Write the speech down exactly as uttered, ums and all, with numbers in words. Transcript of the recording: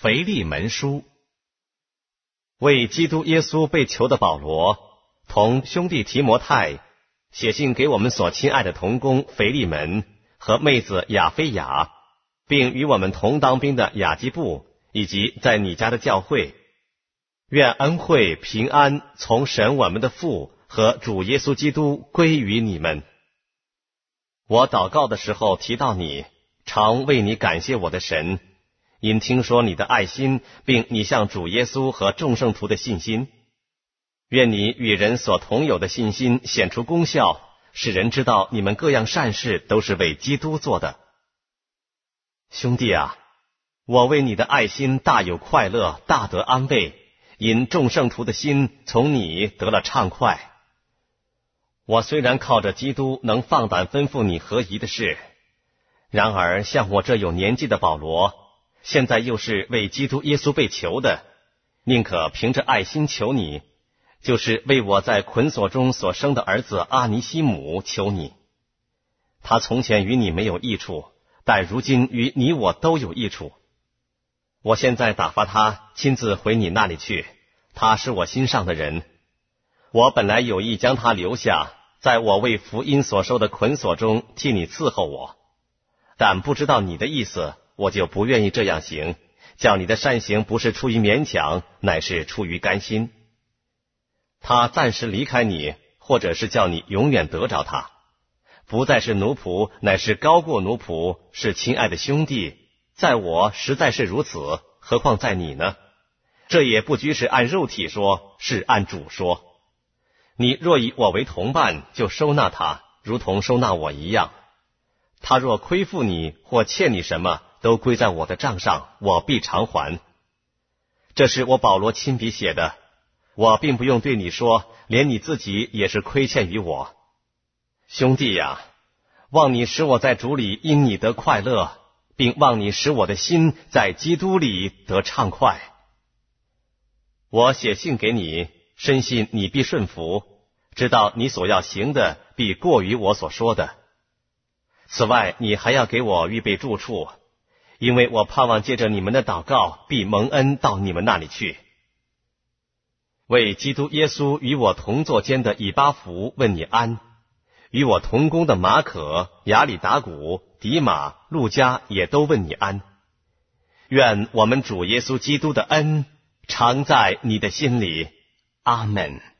腓利门书。为基督耶稣被囚的保罗，同兄弟提摩太，写信给我们所亲爱的同工腓利门和妹子亚菲雅，并与我们同当兵的雅基布，以及在你家的教会。愿恩惠平安从神我们的父和主耶稣基督归于你们。我祷告的时候提到你，常为你感谢我的神，因听说你的爱心，并你向主耶稣和众圣徒的信心。愿你与人所同有的信心显出功效，使人知道你们各样善事都是为基督做的。兄弟啊，我为你的爱心大有快乐，大得安慰，因众圣徒的心从你得了畅快。我虽然靠着基督能放胆吩咐你合宜的事，然而像我这有年纪的保罗，现在又是为基督耶稣被囚的，宁可凭着爱心求你，就是为我在捆锁中所生的儿子阿尼西姆求你。他从前与你没有益处，但如今与你我都有益处。我现在打发他亲自回你那里去，他是我心上的人。我本来有意将他留下，在我为福音所受的捆锁中替你伺候我，但不知道你的意思，我就不愿意这样行，叫你的善行不是出于勉强，乃是出于甘心。他暂时离开你，或者是叫你永远得着他，不再是奴仆，乃是高过奴仆，是亲爱的兄弟。在我实在是如此，何况在你呢？这也不拘是按肉体说，是按主说。你若以我为同伴，就收纳他，如同收纳我一样。他若亏负你或欠你什么，都归在我的账上，我必偿还。这是我保罗亲笔写的，我并不用对你说，连你自己也是亏欠于我。兄弟呀，望你使我在主里因你得快乐，并望你使我的心在基督里得畅快。我写信给你，深信你必顺服，知道你所要行的必过于我所说的。此外，你还要给我预备住处，因为我盼望借着你们的祷告，必蒙恩到你们那里去。为基督耶稣与我同坐监的以巴弗问你安，与我同工的马可、亚里达古、迪马、路加也都问你安。愿我们主耶稣基督的恩常在你的心里。阿们。